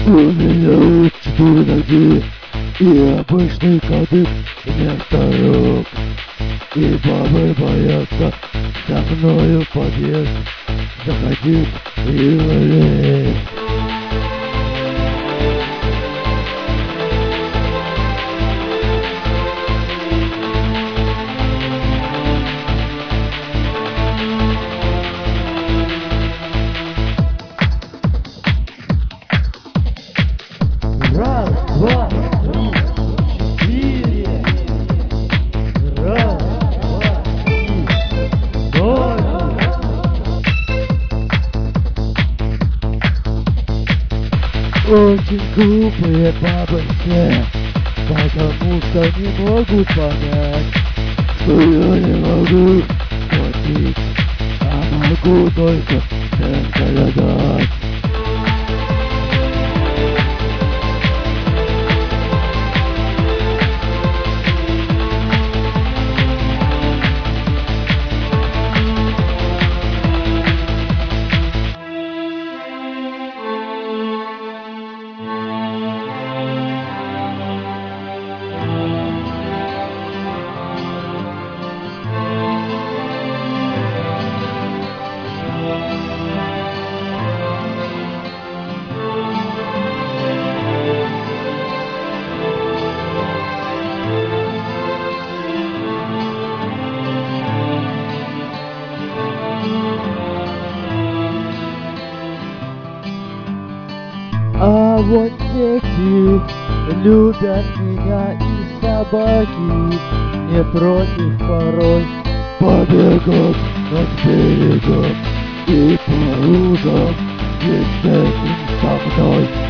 У меня есть 4 ноги и обычный кадык вместо рук. И бабы боятся со мною в подъезд заходить и влезть. Раз, два, три, четыре. Раз, два, три, ноль. Очень глупые бабы все, потому что не могут понять, что я не могу платить, а могу только это дать. А вот дети любят меня и собаки, не против порой побегать над берегом и по лужам вместе с ним со мной.